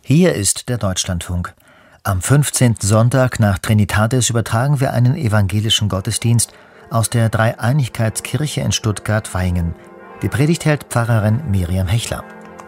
Hier ist der Deutschlandfunk. Am 15. Sonntag nach Trinitatis übertragen wir einen evangelischen Gottesdienst aus der Dreieinigkeitskirche in Stuttgart-Vaihingen. Die Predigt hält Pfarrerin Miriam Hechler.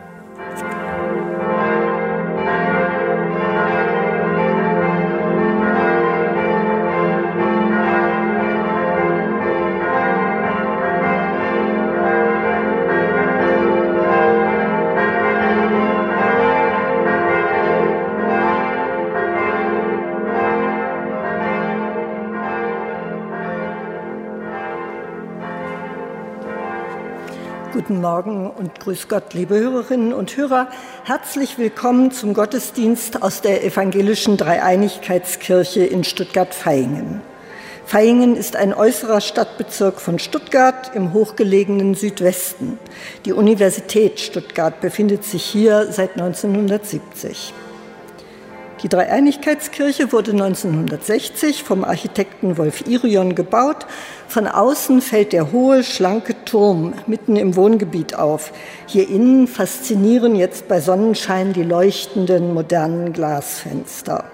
Guten Morgen und grüß Gott, liebe Hörerinnen und Hörer. Herzlich willkommen zum Gottesdienst aus der evangelischen Dreieinigkeitskirche in Stuttgart-Vaihingen. Vaihingen ist ein äußerer Stadtbezirk von Stuttgart im hochgelegenen Südwesten. Die Universität Stuttgart befindet sich hier seit 1970. Die Dreieinigkeitskirche wurde 1960 vom Architekten Wolf Irion gebaut. Von außen fällt der hohe, schlanke Turm mitten im Wohngebiet auf. Hier innen faszinieren jetzt bei Sonnenschein die leuchtenden, modernen Glasfenster.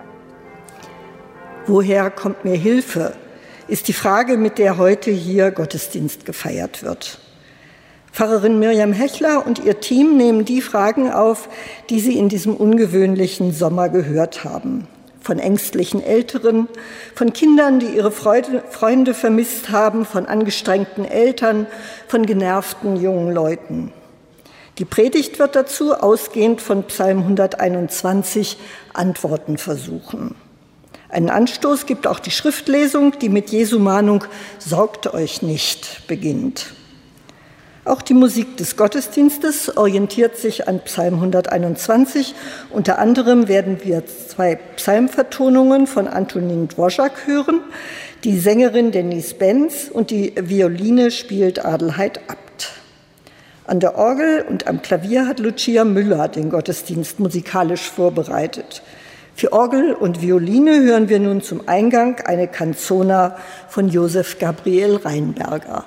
Woher kommt mir Hilfe, ist die Frage, mit der heute hier Gottesdienst gefeiert wird. Pfarrerin Miriam Hechler und ihr Team nehmen die Fragen auf, die Sie in diesem ungewöhnlichen Sommer gehört haben. Von ängstlichen Älteren, von Kindern, die ihre Freunde vermisst haben, von angestrengten Eltern, von genervten jungen Leuten. Die Predigt wird dazu, ausgehend von Psalm 121, Antworten versuchen. Einen Anstoß gibt auch die Schriftlesung, die mit Jesu Mahnung „Sorgt euch nicht" beginnt. Auch die Musik des Gottesdienstes orientiert sich an Psalm 121. Unter anderem werden wir 2 Psalmvertonungen von Antonin Dvorak hören. Die Sängerin Denise Benz und die Violine spielt Adelheid Abt. An der Orgel und am Klavier hat Lucia Müller den Gottesdienst musikalisch vorbereitet. Für Orgel und Violine hören wir nun zum Eingang eine Canzona von Josef Gabriel Reinberger.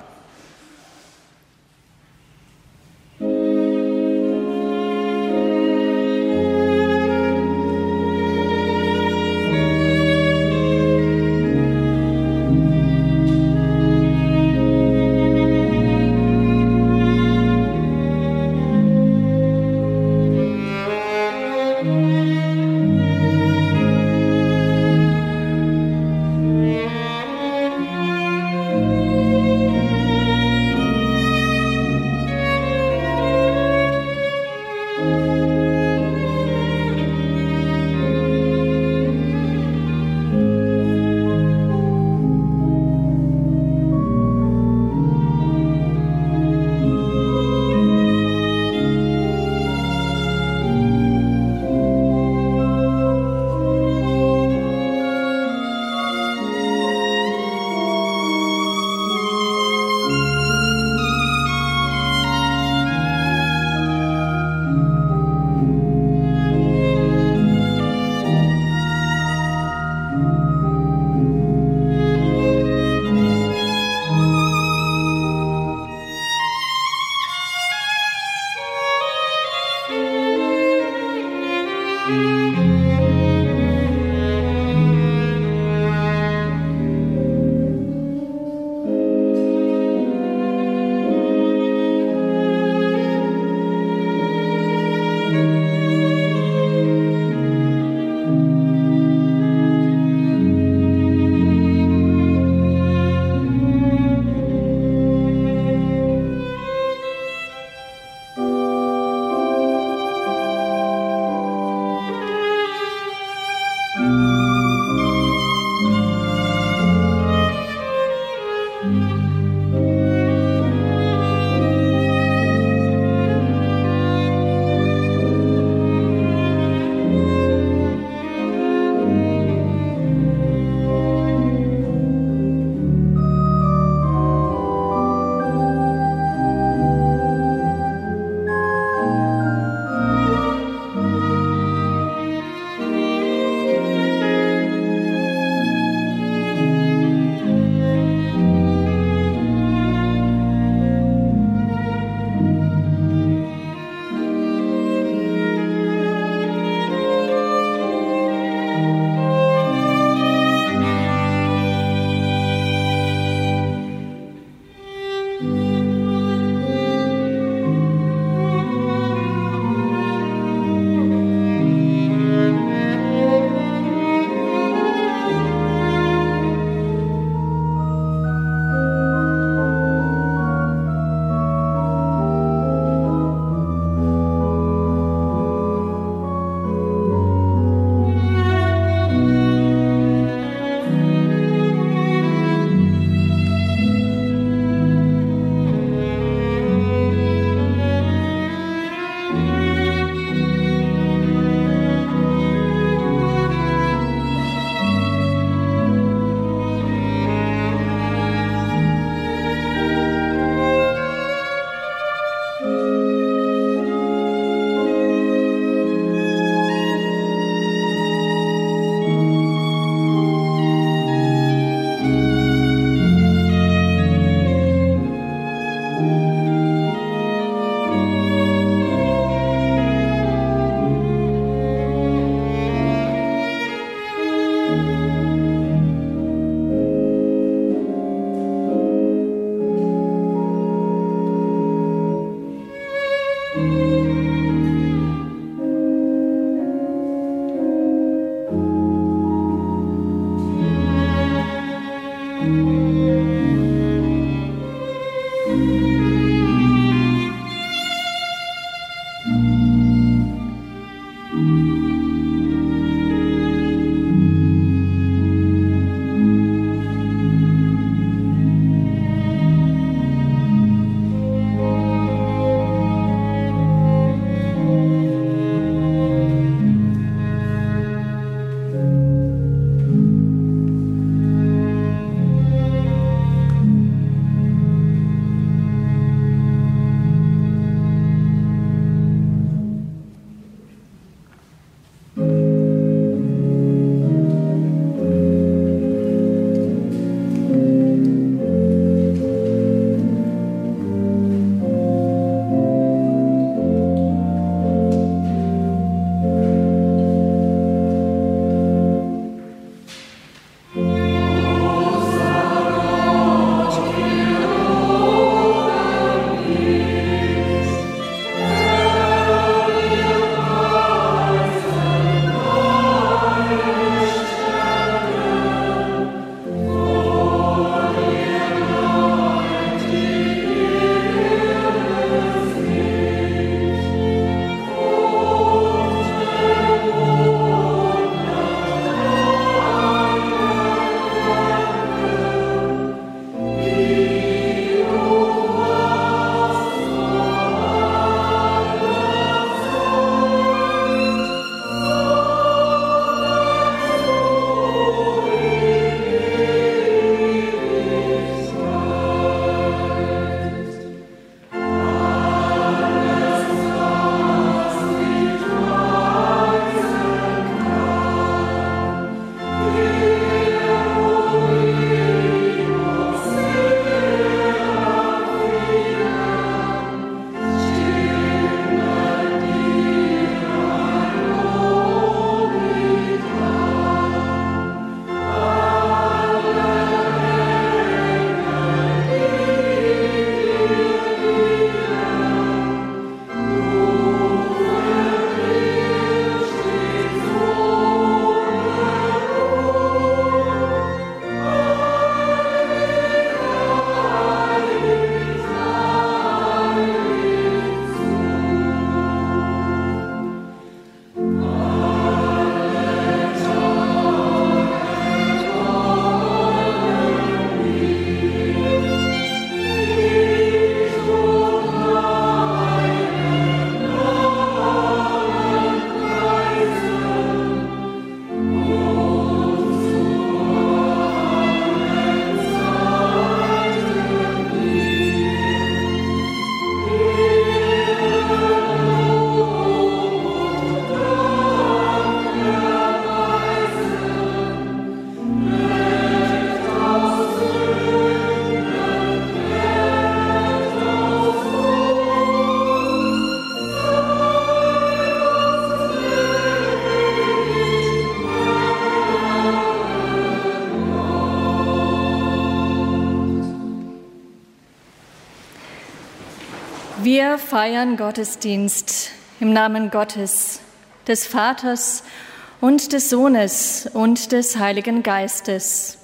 Wir feiern Gottesdienst im Namen Gottes, des Vaters und des Sohnes und des Heiligen Geistes.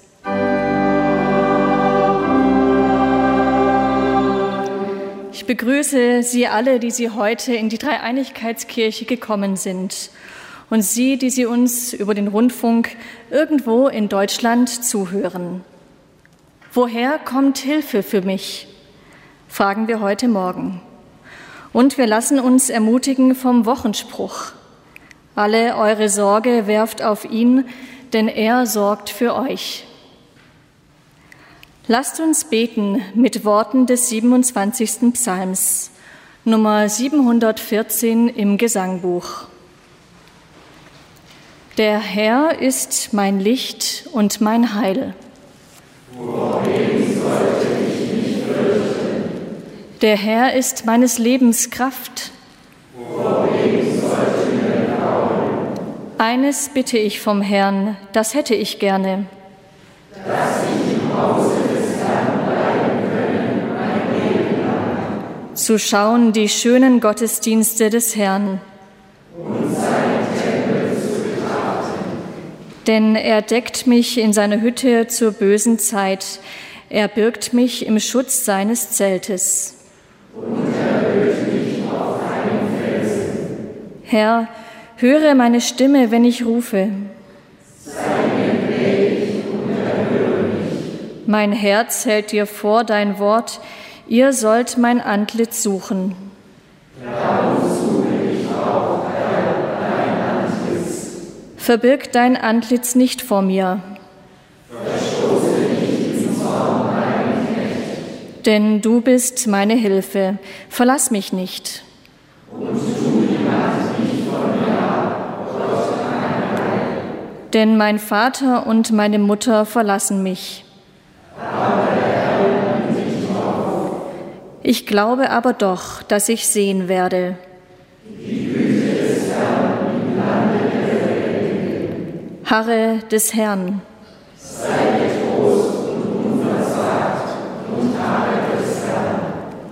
Ich begrüße Sie alle, die heute in die Dreieinigkeitskirche gekommen sind, und Sie, die uns über den Rundfunk irgendwo in Deutschland zuhören. Woher kommt Hilfe für mich? Fragen wir heute Morgen. Und wir lassen uns ermutigen vom Wochenspruch: Alle eure Sorge werft auf ihn, denn er sorgt für euch. Lasst uns beten mit Worten des 27. Psalms, Nummer 714 im Gesangbuch. Der Herr ist mein Licht und mein Heil. Vor wem sollte ich mich fürchten? Der Herr ist meines Lebens Kraft. Vor wem sollte mir grauen? Eines bitte ich vom Herrn, das hätte ich gerne: dass ich im Hause des Herrn bleiben können, mein Leben lang. Zu schauen die schönen Gottesdienste des Herrn. Und seinen Tempel zu betrachten. Denn er deckt mich in seiner Hütte zur bösen Zeit. Er birgt mich im Schutz seines Zeltes. Und erhöht mich auf einen Felsen. Herr, Höre meine Stimme, wenn ich rufe. Sei mir gnädig und erhöre mich. Mein Herz hält dir vor dein Wort, ihr sollt mein Antlitz suchen. Darum suche ich auch dein Antlitz. Verbirg dein Antlitz nicht vor mir. Verstoße nicht ins Zorn meinen Knecht. Denn du bist meine Hilfe. Verlass mich nicht. Und tu die Macht nicht von mir ab, Gott mein Heil. Denn mein Vater und meine Mutter verlassen mich. Aber der Herr nimmt mich auf. Ich glaube aber doch, dass ich sehen werde. Die Güte des Herrn im Lande der Lebendigen. Harre des Herrn. Sei getrost und unversagt und harre des Herrn.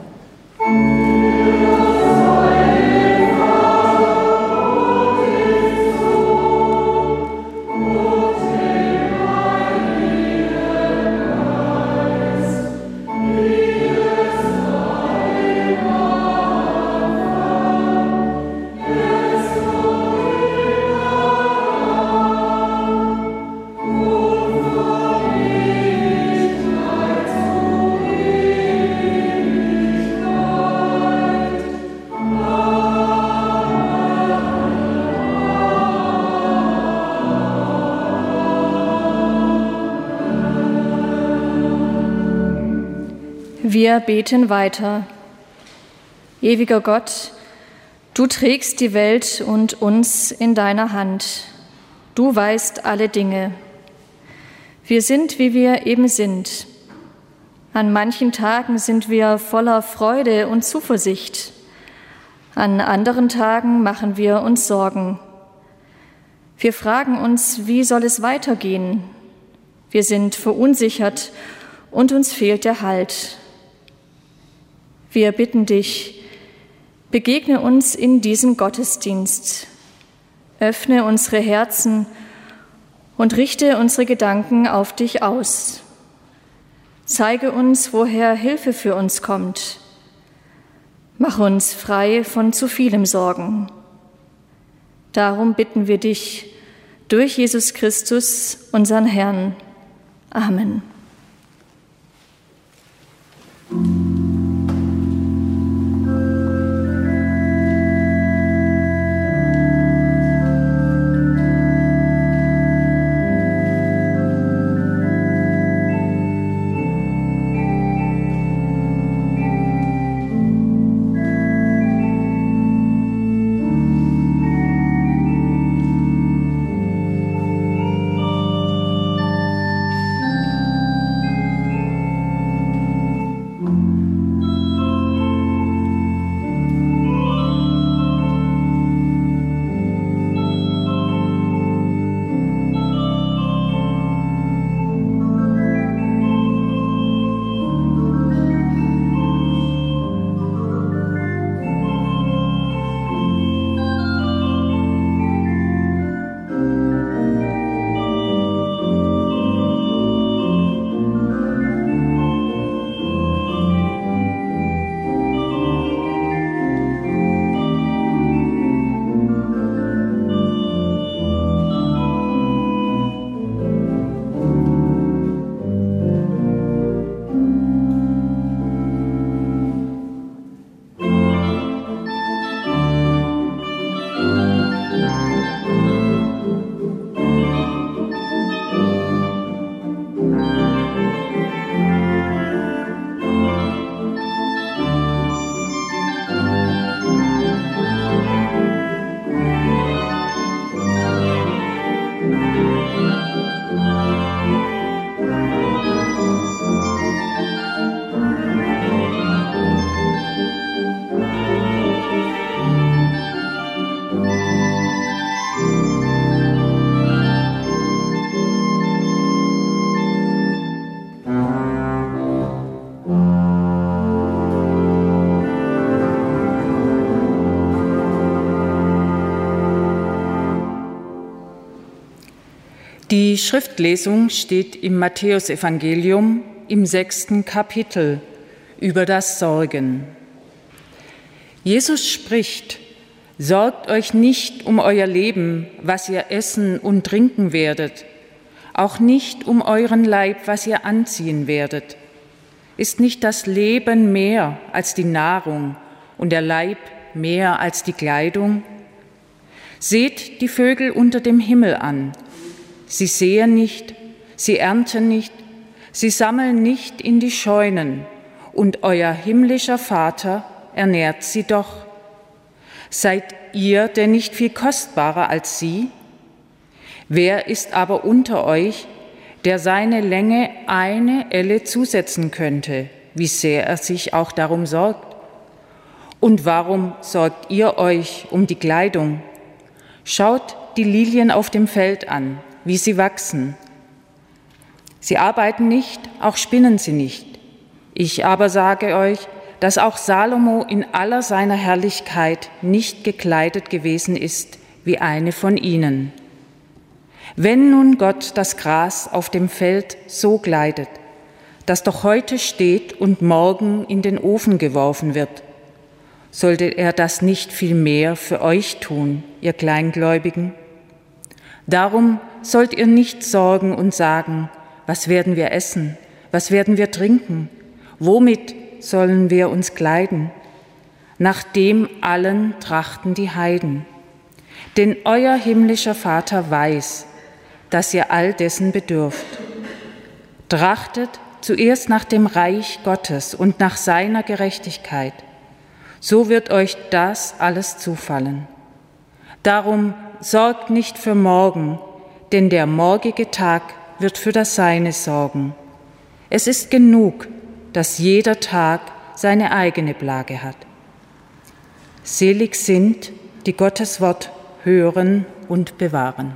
Wir beten weiter. Ewiger Gott, du trägst die Welt und uns in deiner Hand. Du weißt alle Dinge. Wir sind, wie wir eben sind. An manchen Tagen sind wir voller Freude und Zuversicht. An anderen Tagen machen wir uns Sorgen. Wir fragen uns, wie soll es weitergehen? Wir sind verunsichert und uns fehlt der Halt. Wir bitten dich, begegne uns in diesem Gottesdienst, öffne unsere Herzen und richte unsere Gedanken auf dich aus. Zeige uns, woher Hilfe für uns kommt. Mach uns frei von zu vielem Sorgen. Darum bitten wir dich durch Jesus Christus, unseren Herrn. Amen. Die Schriftlesung steht im Matthäusevangelium im 6. Kapitel über das Sorgen. Jesus spricht: Sorgt euch nicht um euer Leben, was ihr essen und trinken werdet, auch nicht um euren Leib, was ihr anziehen werdet. Ist nicht das Leben mehr als die Nahrung und der Leib mehr als die Kleidung? Seht die Vögel unter dem Himmel an. Sie säen nicht, sie ernten nicht, sie sammeln nicht in die Scheunen, und euer himmlischer Vater ernährt sie doch. Seid ihr denn nicht viel kostbarer als sie? Wer ist aber unter euch, der seine Länge eine Elle zusetzen könnte, wie sehr er sich auch darum sorgt? Und warum sorgt ihr euch um die Kleidung? Schaut die Lilien auf dem Feld an, wie sie wachsen. Sie arbeiten nicht, auch spinnen sie nicht. Ich aber sage euch, dass auch Salomo in aller seiner Herrlichkeit nicht gekleidet gewesen ist wie eine von ihnen. Wenn nun Gott das Gras auf dem Feld so kleidet, das doch heute steht und morgen in den Ofen geworfen wird, sollte er das nicht viel mehr für euch tun, ihr Kleingläubigen? Darum sollt ihr nicht sorgen und sagen, was werden wir essen, was werden wir trinken, womit sollen wir uns kleiden? Nach dem allen trachten die Heiden. Denn euer himmlischer Vater weiß, dass ihr all dessen bedürft. Trachtet zuerst nach dem Reich Gottes und nach seiner Gerechtigkeit. So wird euch das alles zufallen. Darum sorgt nicht für morgen, denn der morgige Tag wird für das Seine sorgen. Es ist genug, dass jeder Tag seine eigene Plage hat. Selig sind, die Gottes Wort hören und bewahren.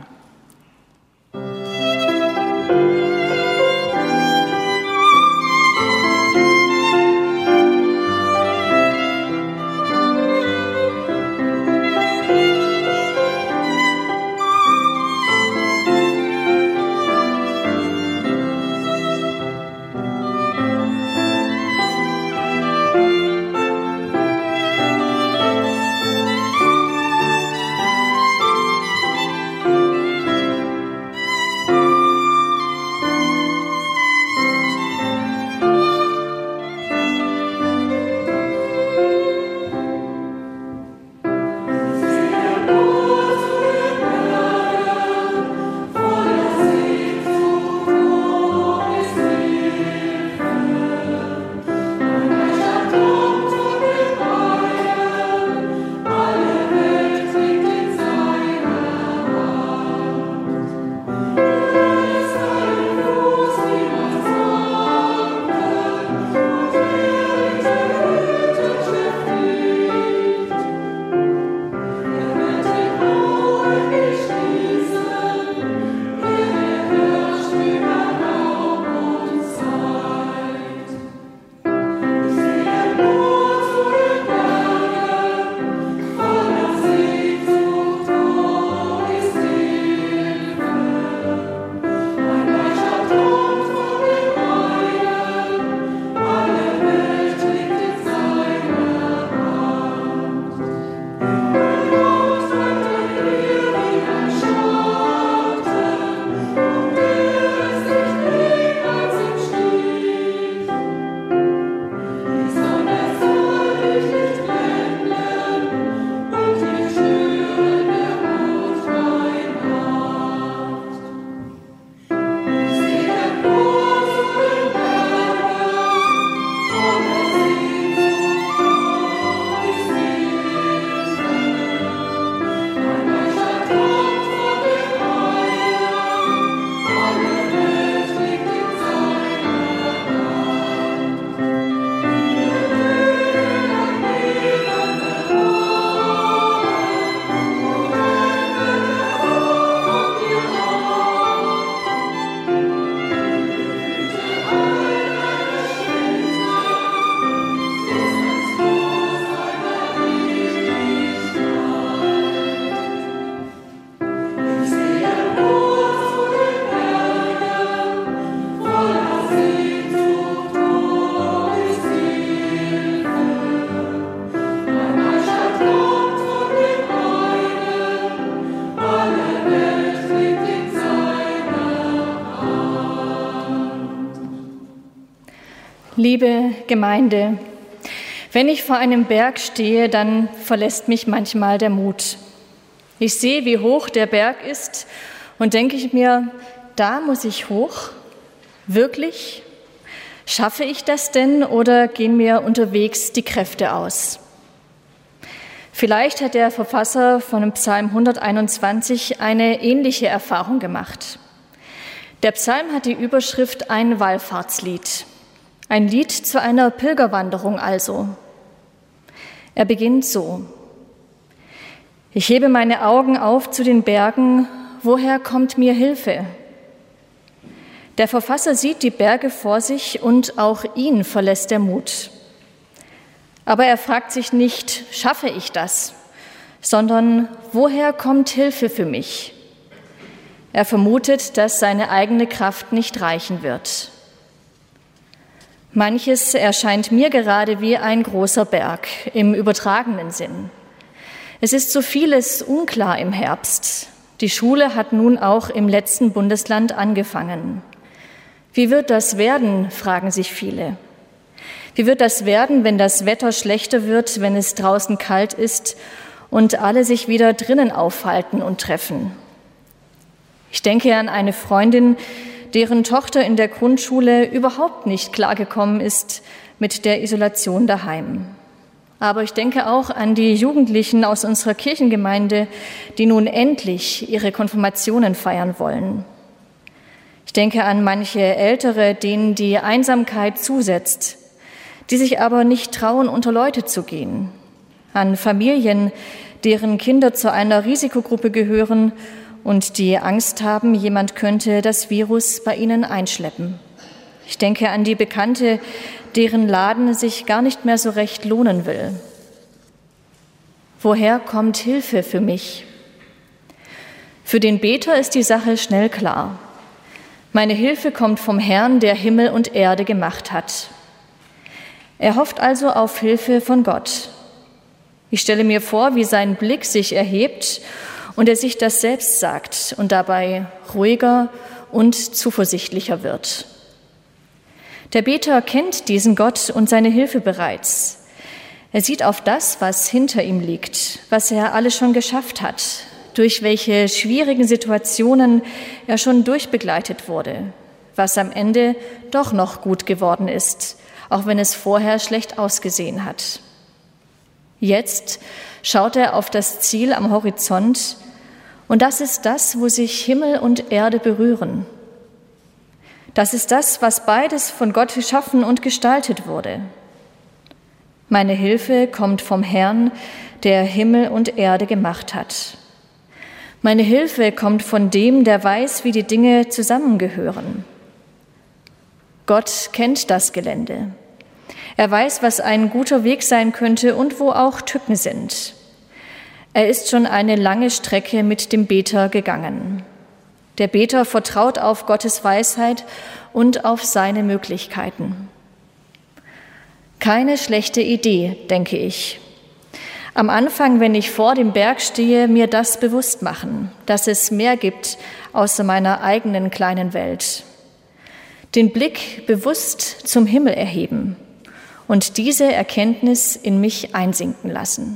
Liebe Gemeinde, wenn ich vor einem Berg stehe, dann verlässt mich manchmal der Mut. Ich sehe, wie hoch der Berg ist und denke ich mir, da muss ich hoch? Wirklich? Schaffe ich das denn oder gehen mir unterwegs die Kräfte aus? Vielleicht hat der Verfasser von Psalm 121 eine ähnliche Erfahrung gemacht. Der Psalm hat die Überschrift ein Wallfahrtslied. Ein Lied zu einer Pilgerwanderung also. Er beginnt so: Ich hebe meine Augen auf zu den Bergen, woher kommt mir Hilfe? Der Verfasser sieht die Berge vor sich und auch ihn verlässt der Mut. Aber er fragt sich nicht, schaffe ich das, sondern woher kommt Hilfe für mich? Er vermutet, dass seine eigene Kraft nicht reichen wird. Manches erscheint mir gerade wie ein großer Berg im übertragenen Sinn. Es ist so vieles unklar im Herbst. Die Schule hat nun auch im letzten Bundesland angefangen. Wie wird das werden, fragen sich viele. Wie wird das werden, wenn das Wetter schlechter wird, wenn es draußen kalt ist und alle sich wieder drinnen aufhalten und treffen? Ich denke an eine Freundin, deren Tochter in der Grundschule überhaupt nicht klargekommen ist mit der Isolation daheim. Aber ich denke auch an die Jugendlichen aus unserer Kirchengemeinde, die nun endlich ihre Konfirmationen feiern wollen. Ich denke an manche Ältere, denen die Einsamkeit zusetzt, die sich aber nicht trauen, unter Leute zu gehen. An Familien, deren Kinder zu einer Risikogruppe gehören und die Angst haben, jemand könnte das Virus bei ihnen einschleppen. Ich denke an die Bekannte, deren Laden sich gar nicht mehr so recht lohnen will. Woher kommt Hilfe für mich? Für den Beter ist die Sache schnell klar. Meine Hilfe kommt vom Herrn, der Himmel und Erde gemacht hat. Er hofft also auf Hilfe von Gott. Ich stelle mir vor, wie sein Blick sich erhebt und er sich das selbst sagt und dabei ruhiger und zuversichtlicher wird. Der Beter kennt diesen Gott und seine Hilfe bereits. Er sieht auf das, was hinter ihm liegt, was er alles schon geschafft hat, durch welche schwierigen Situationen er schon durchbegleitet wurde, was am Ende doch noch gut geworden ist, auch wenn es vorher schlecht ausgesehen hat. Jetzt schaut er auf das Ziel am Horizont und das ist das, wo sich Himmel und Erde berühren. Das ist das, was beides von Gott geschaffen und gestaltet wurde. Meine Hilfe kommt vom Herrn, der Himmel und Erde gemacht hat. Meine Hilfe kommt von dem, der weiß, wie die Dinge zusammengehören. Gott kennt das Gelände. Er weiß, was ein guter Weg sein könnte und wo auch Tücken sind. Er ist schon eine lange Strecke mit dem Beter gegangen. Der Beter vertraut auf Gottes Weisheit und auf seine Möglichkeiten. Keine schlechte Idee, denke ich. Am Anfang, wenn ich vor dem Berg stehe, mir das bewusst machen, dass es mehr gibt außer meiner eigenen kleinen Welt. Den Blick bewusst zum Himmel erheben und diese Erkenntnis in mich einsinken lassen.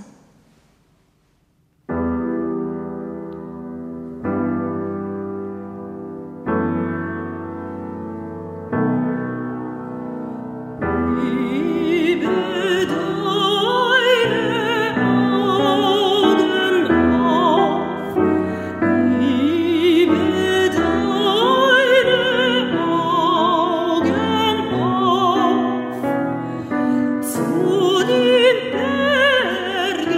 Zu den Bergen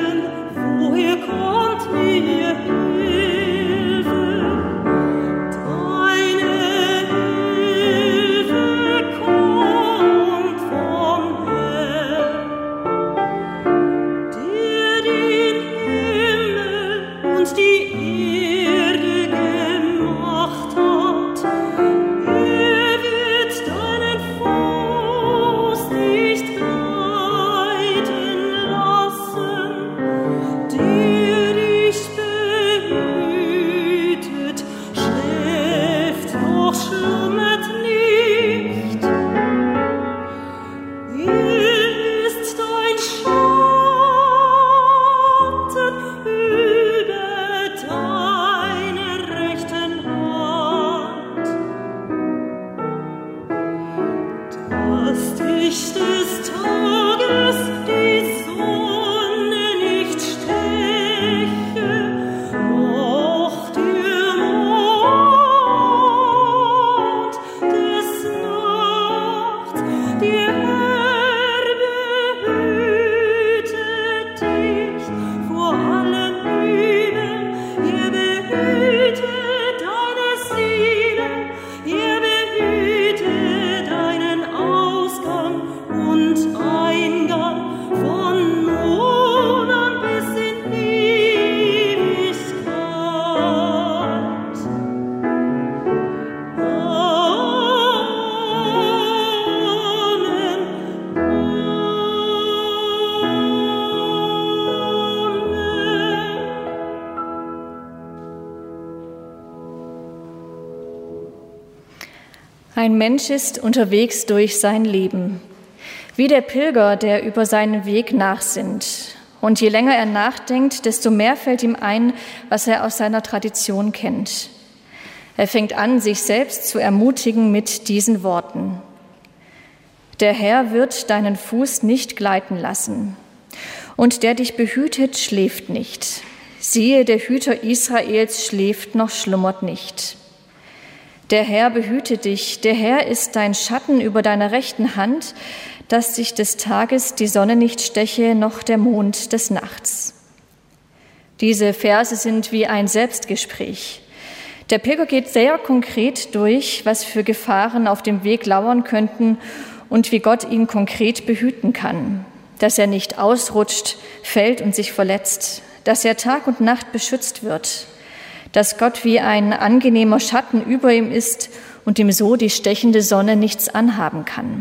Ein Mensch ist unterwegs durch sein Leben, wie der Pilger, der über seinen Weg nachsinnt. Und je länger er nachdenkt, desto mehr fällt ihm ein, was er aus seiner Tradition kennt. Er fängt an, sich selbst zu ermutigen mit diesen Worten: Der Herr wird deinen Fuß nicht gleiten lassen, und der dich behütet, schläft nicht. Siehe, der Hüter Israels schläft noch schlummert nicht. Der Herr behüte dich, der Herr ist dein Schatten über deiner rechten Hand, dass sich des Tages die Sonne nicht steche, noch der Mond des Nachts. Diese Verse sind wie ein Selbstgespräch. Der Pilger geht sehr konkret durch, was für Gefahren auf dem Weg lauern könnten und wie Gott ihn konkret behüten kann. Dass er nicht ausrutscht, fällt und sich verletzt, dass er Tag und Nacht beschützt wird, dass Gott wie ein angenehmer Schatten über ihm ist und ihm so die stechende Sonne nichts anhaben kann.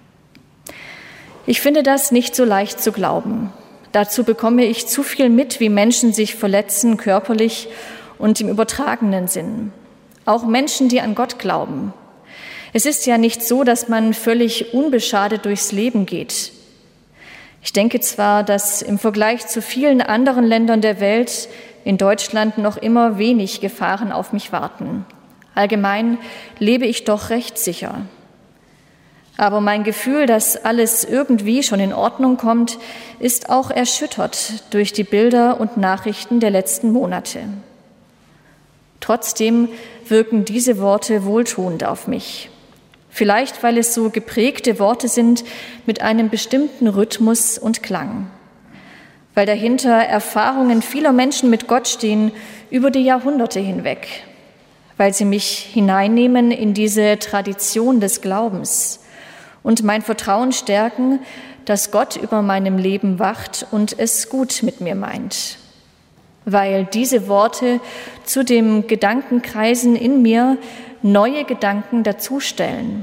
Ich finde das nicht so leicht zu glauben. Dazu bekomme ich zu viel mit, wie Menschen sich verletzen, körperlich und im übertragenen Sinn. Auch Menschen, die an Gott glauben. Es ist ja nicht so, dass man völlig unbeschadet durchs Leben geht. Ich denke zwar, dass im Vergleich zu vielen anderen Ländern der Welt in Deutschland noch immer wenig Gefahren auf mich warten. Allgemein lebe ich doch recht sicher. Aber mein Gefühl, dass alles irgendwie schon in Ordnung kommt, ist auch erschüttert durch die Bilder und Nachrichten der letzten Monate. Trotzdem wirken diese Worte wohltuend auf mich. Vielleicht, weil es so geprägte Worte sind mit einem bestimmten Rhythmus und Klang. Weil dahinter Erfahrungen vieler Menschen mit Gott stehen über die Jahrhunderte hinweg. Weil sie mich hineinnehmen in diese Tradition des Glaubens und mein Vertrauen stärken, dass Gott über meinem Leben wacht und es gut mit mir meint. Weil diese Worte zu dem Gedankenkreisen in mir neue Gedanken dazustellen.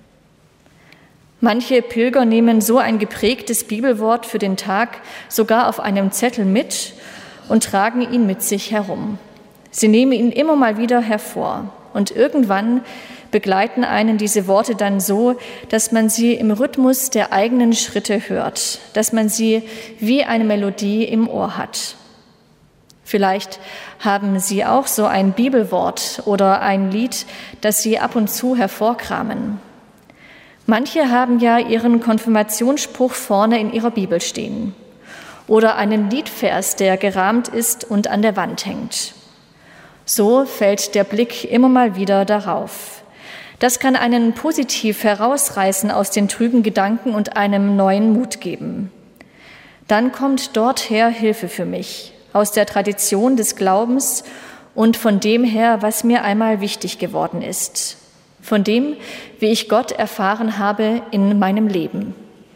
Manche Pilger nehmen so ein geprägtes Bibelwort für den Tag sogar auf einem Zettel mit und tragen ihn mit sich herum. Sie nehmen ihn immer mal wieder hervor und irgendwann begleiten einen diese Worte dann so, dass man sie im Rhythmus der eigenen Schritte hört, dass man sie wie eine Melodie im Ohr hat. Vielleicht haben Sie auch so ein Bibelwort oder ein Lied, das Sie ab und zu hervorkramen. Manche haben ja ihren Konfirmationsspruch vorne in ihrer Bibel stehen oder einen Liedvers, der gerahmt ist und an der Wand hängt. So fällt der Blick immer mal wieder darauf. Das kann einen positiv herausreißen aus den trüben Gedanken und einem neuen Mut geben. Dann kommt dorther Hilfe für mich, aus der Tradition des Glaubens und von dem her, was mir einmal wichtig geworden ist. Von dem, wie ich Gott erfahren habe in meinem Leben.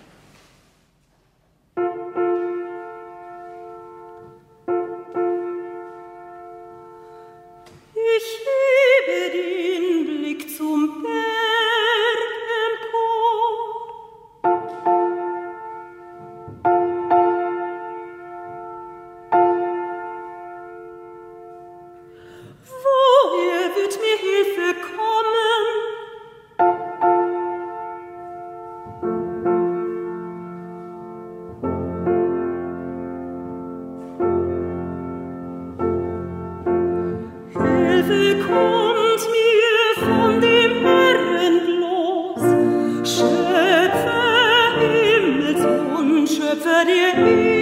Ich hebe den Blick zum Berg empor. Woher wird mir Hilfe kommen? Hilfe kommt mir von dem Herrn bloß, Schöpfer Himmels und Schöpfer der Erde.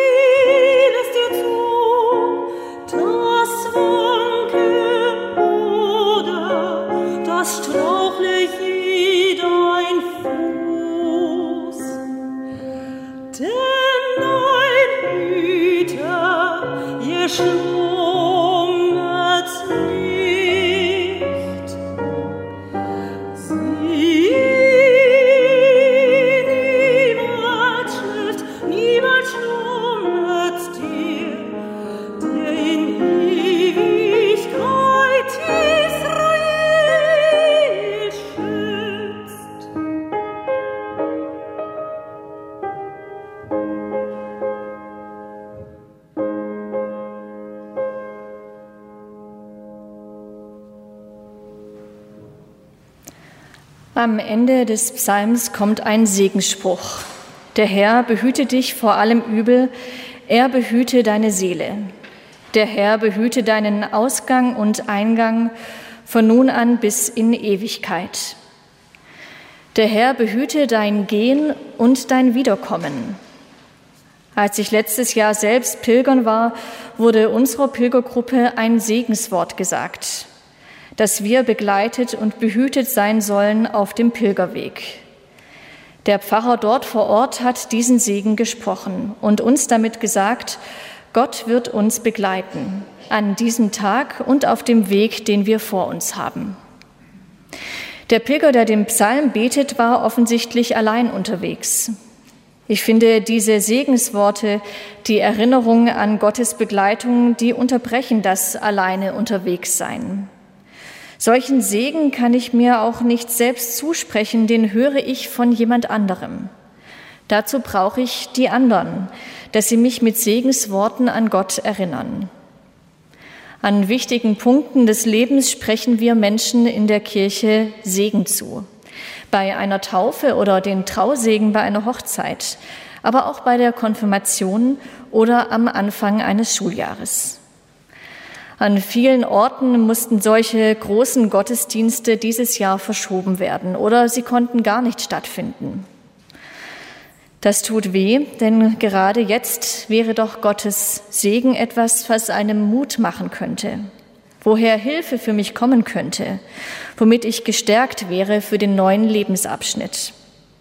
Nieder es dir zu, das Wanken Am Ende des Psalms kommt ein Segensspruch. Der Herr behüte dich vor allem Übel, er behüte deine Seele. Der Herr behüte deinen Ausgang und Eingang von nun an bis in Ewigkeit. Der Herr behüte dein Gehen und dein Wiederkommen. Als ich letztes Jahr selbst pilgern war, wurde unserer Pilgergruppe ein Segenswort gesagt, dass wir begleitet und behütet sein sollen auf dem Pilgerweg. Der Pfarrer dort vor Ort hat diesen Segen gesprochen und uns damit gesagt, Gott wird uns begleiten an diesem Tag und auf dem Weg, den wir vor uns haben. Der Pilger, der den Psalm betet, war offensichtlich allein unterwegs. Ich finde, diese Segensworte, die Erinnerung an Gottes Begleitung, die unterbrechen das alleine unterwegs sein. Solchen Segen kann ich mir auch nicht selbst zusprechen, den höre ich von jemand anderem. Dazu brauche ich die anderen, dass sie mich mit Segensworten an Gott erinnern. An wichtigen Punkten des Lebens sprechen wir Menschen in der Kirche Segen zu. Bei einer Taufe oder den Trausegen bei einer Hochzeit, aber auch bei der Konfirmation oder am Anfang eines Schuljahres. An vielen Orten mussten solche großen Gottesdienste dieses Jahr verschoben werden oder sie konnten gar nicht stattfinden. Das tut weh, denn gerade jetzt wäre doch Gottes Segen etwas, was einem Mut machen könnte. Woher Hilfe für mich kommen könnte, womit ich gestärkt wäre für den neuen Lebensabschnitt.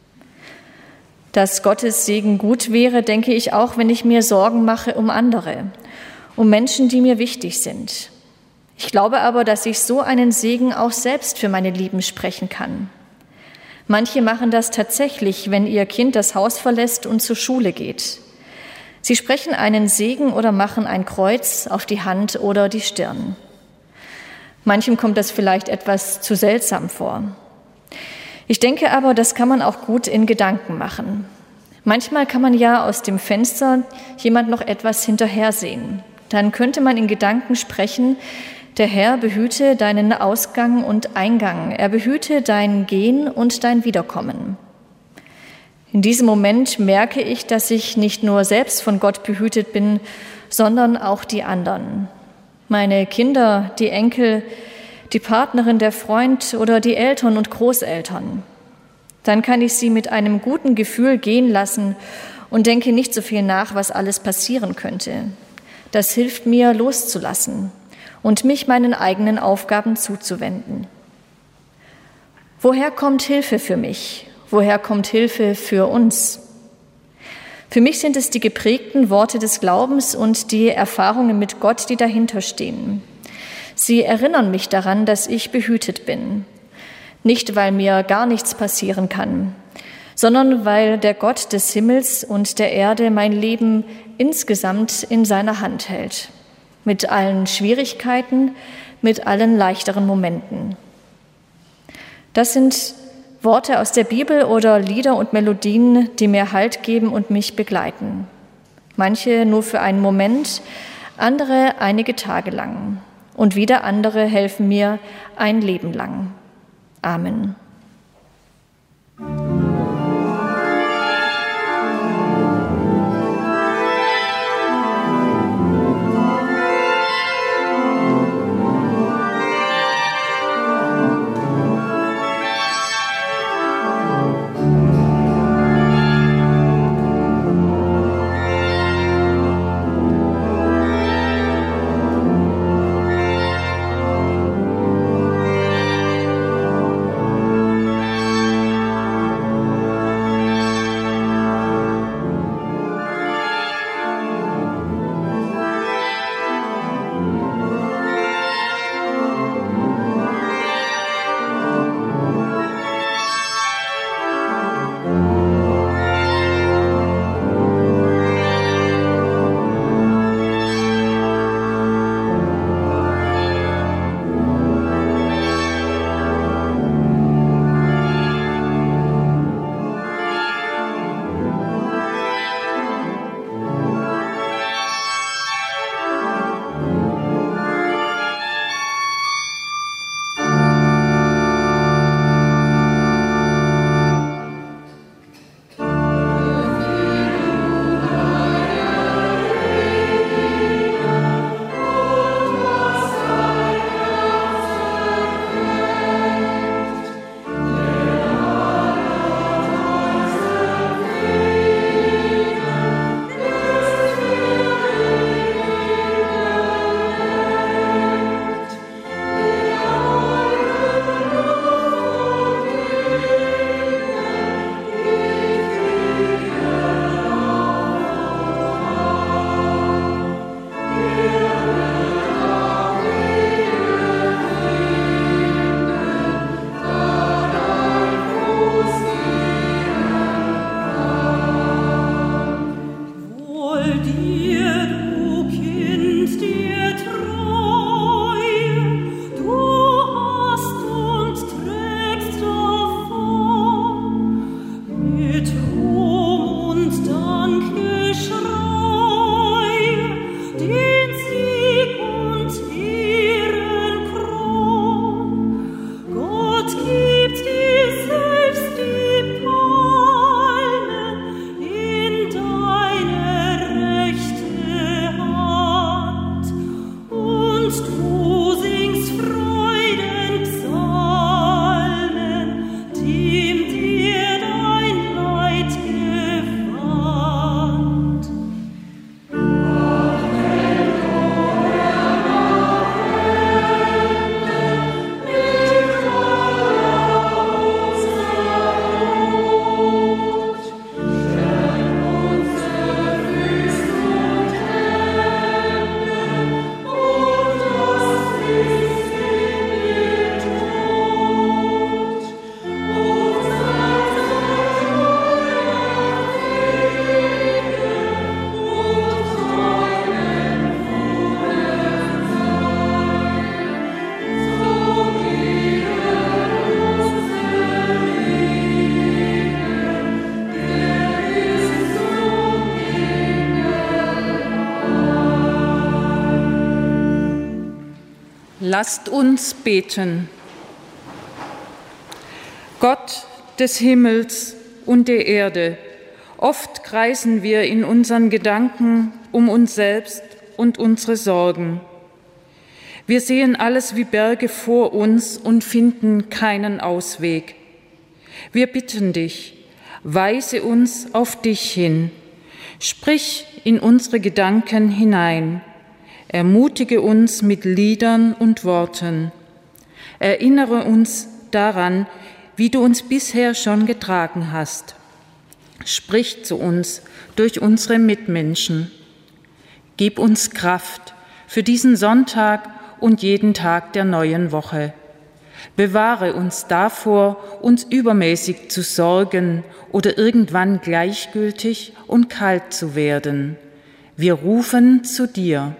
Dass Gottes Segen gut wäre, denke ich auch, wenn ich mir Sorgen mache um andere, um Menschen, die mir wichtig sind. Ich glaube aber, dass ich so einen Segen auch selbst für meine Lieben sprechen kann. Manche machen das tatsächlich, wenn ihr Kind das Haus verlässt und zur Schule geht. Sie sprechen einen Segen oder machen ein Kreuz auf die Hand oder die Stirn. Manchem kommt das vielleicht etwas zu seltsam vor. Ich denke aber, das kann man auch gut in Gedanken machen. Manchmal kann man ja aus dem Fenster jemand noch etwas hinterhersehen. Dann könnte man in Gedanken sprechen, der Herr behüte deinen Ausgang und Eingang, er behüte dein Gehen und dein Wiederkommen. In diesem Moment merke ich, dass ich nicht nur selbst von Gott behütet bin, sondern auch die anderen. Meine Kinder, die Enkel, die Partnerin, der Freund oder die Eltern und Großeltern. Dann kann ich sie mit einem guten Gefühl gehen lassen und denke nicht so viel nach, was alles passieren könnte. Das hilft mir, loszulassen und mich meinen eigenen Aufgaben zuzuwenden. Woher kommt Hilfe für mich? Woher kommt Hilfe für uns? Für mich sind es die geprägten Worte des Glaubens und die Erfahrungen mit Gott, die dahinter stehen. Sie erinnern mich daran, dass ich behütet bin. Nicht, weil mir gar nichts passieren kann, sondern weil der Gott des Himmels und der Erde mein Leben insgesamt in seiner Hand hält. Mit allen Schwierigkeiten, mit allen leichteren Momenten. Das sind Worte aus der Bibel oder Lieder und Melodien, die mir Halt geben und mich begleiten. Manche nur für einen Moment, andere einige Tage lang. Und wieder andere helfen mir ein Leben lang. Amen. Lasst uns beten. Gott des Himmels und der Erde, oft kreisen wir in unseren Gedanken um uns selbst und unsere Sorgen. Wir sehen alles wie Berge vor uns und finden keinen Ausweg. Wir bitten dich, weise uns auf dich hin, sprich in unsere Gedanken hinein, ermutige uns mit Liedern und Worten, erinnere uns daran, wie du uns bisher schon getragen hast. Sprich zu uns durch unsere Mitmenschen. Gib uns Kraft für diesen Sonntag und jeden Tag der neuen Woche. Bewahre uns davor, uns übermäßig zu sorgen oder irgendwann gleichgültig und kalt zu werden. Wir rufen zu dir.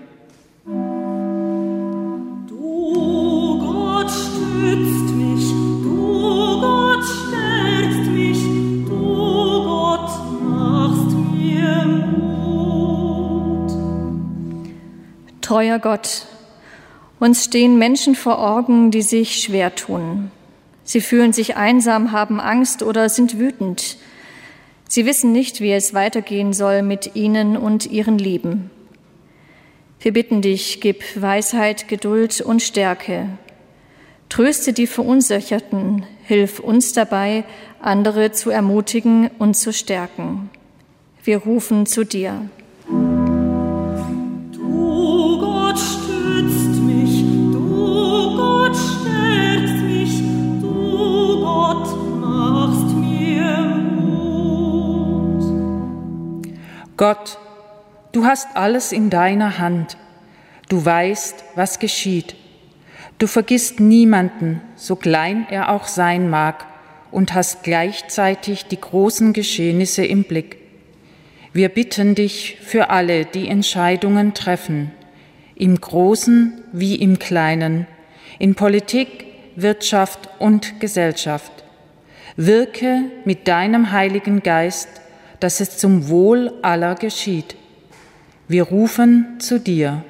Du Gott stützt mich, du Gott stärkst mich, du Gott machst mir Mut. Treuer Gott, uns stehen Menschen vor Augen, die sich schwer tun. Sie fühlen sich einsam, haben Angst oder sind wütend. Sie wissen nicht, wie es weitergehen soll mit ihnen und ihren Lieben. Wir bitten dich, gib Weisheit, Geduld und Stärke. Tröste die Verunsicherten, hilf uns dabei, andere zu ermutigen und zu stärken. Wir rufen zu dir. Du Gott stützt mich, du Gott stärkst mich, du Gott machst mir Mut. Gott, du hast alles in deiner Hand. Du weißt, was geschieht. Du vergisst niemanden, so klein er auch sein mag, und hast gleichzeitig die großen Geschehnisse im Blick. Wir bitten dich für alle, die Entscheidungen treffen, im Großen wie im Kleinen, in Politik, Wirtschaft und Gesellschaft. Wirke mit deinem Heiligen Geist, dass es zum Wohl aller geschieht. Wir rufen zu dir.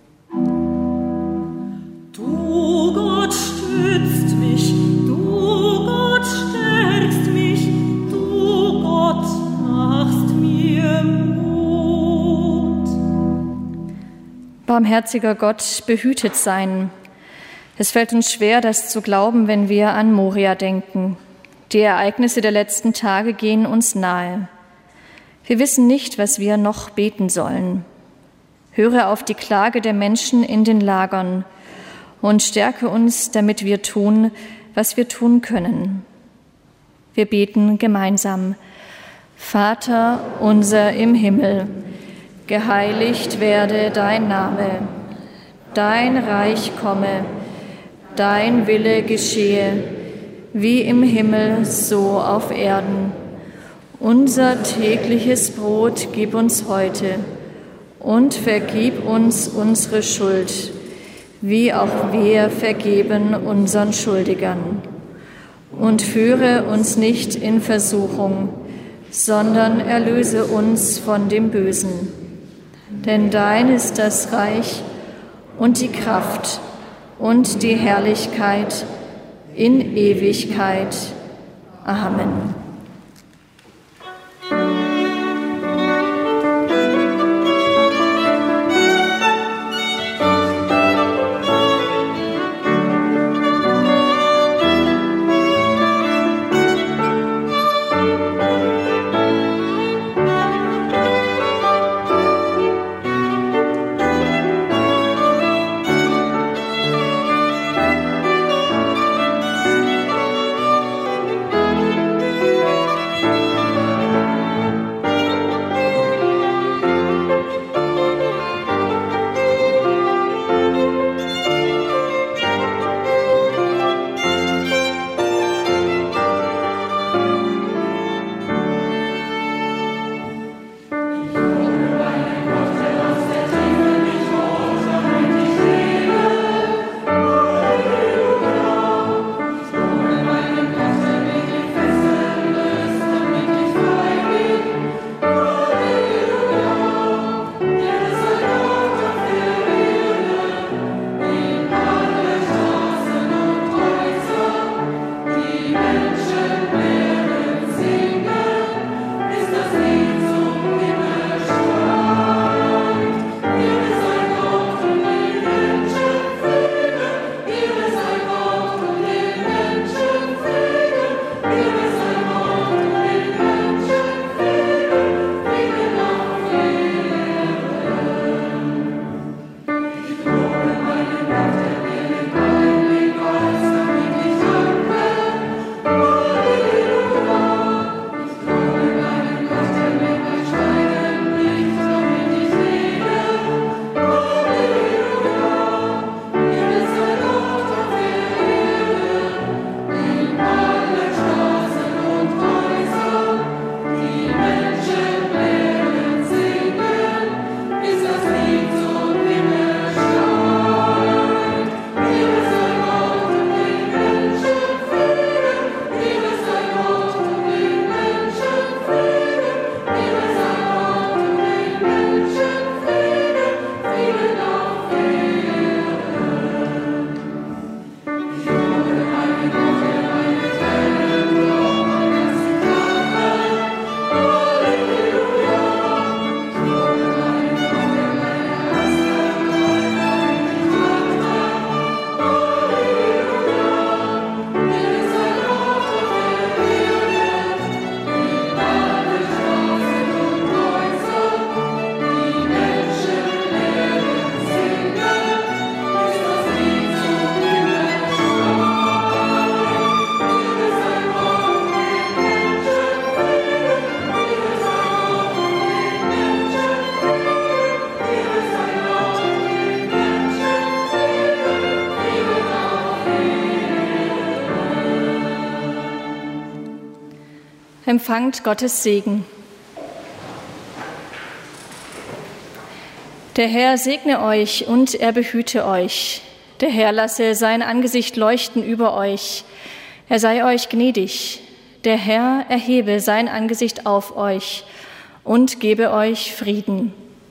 Du Gott stützt mich, du Gott stärkst mich, du Gott machst mir Mut. Barmherziger Gott, behütet sein. Es fällt uns schwer, das zu glauben, wenn wir an Moria denken. Die Ereignisse der letzten Tage gehen uns nahe. Wir wissen nicht, was wir noch beten sollen. Höre auf die Klage der Menschen in den Lagern und stärke uns, damit wir tun, was wir tun können. Wir beten gemeinsam. Vater unser im Himmel, geheiligt werde dein Name, dein Reich komme, dein Wille geschehe, wie im Himmel, so auf Erden. Unser tägliches Brot gib uns heute und vergib uns unsere Schuld, wie auch wir vergeben unseren Schuldigern. Und führe uns nicht in Versuchung, sondern erlöse uns von dem Bösen. Denn dein ist das Reich und die Kraft und die Herrlichkeit in Ewigkeit. Amen. Empfangt Gottes Segen. Der Herr segne euch und er behüte euch. Der Herr lasse sein Angesicht leuchten über euch. Er sei euch gnädig. Der Herr erhebe sein Angesicht auf euch und gebe euch Frieden.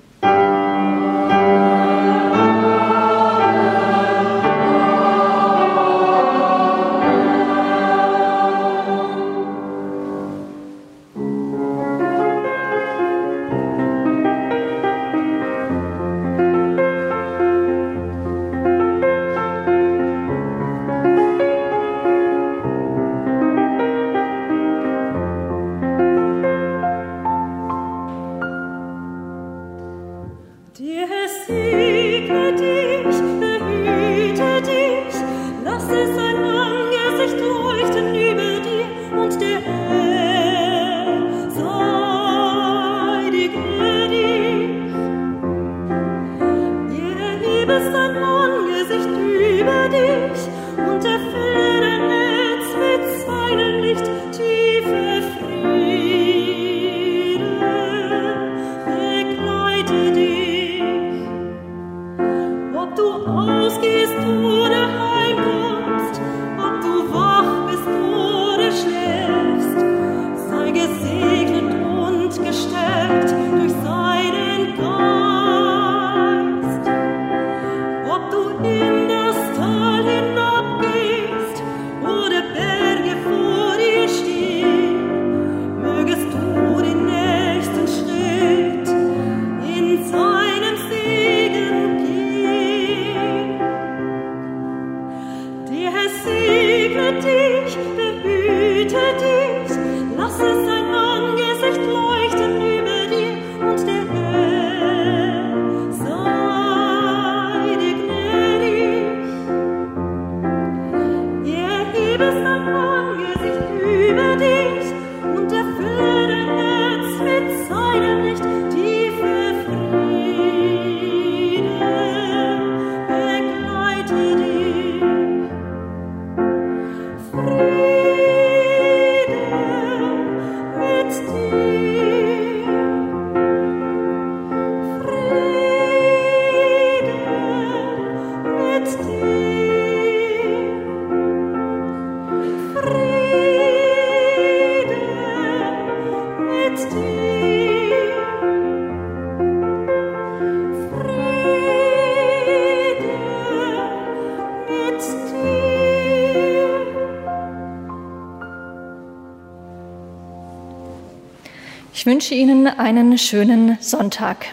Ich wünsche Ihnen einen schönen Sonntag.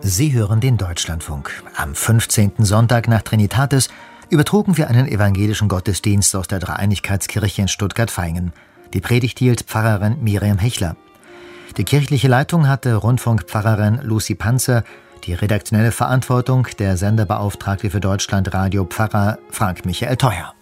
Sie hören den Deutschlandfunk. Am 15. Sonntag nach Trinitatis übertrugen wir einen evangelischen Gottesdienst aus der Dreieinigkeitskirche in Stuttgart-Vaihingen. Die Predigt hielt Pfarrerin Miriam Hechler. Die kirchliche Leitung hatte Rundfunkpfarrerin Lucy Panzer, die redaktionelle Verantwortung der Senderbeauftragte für Deutschlandradio Pfarrer Frank Michael Theuer.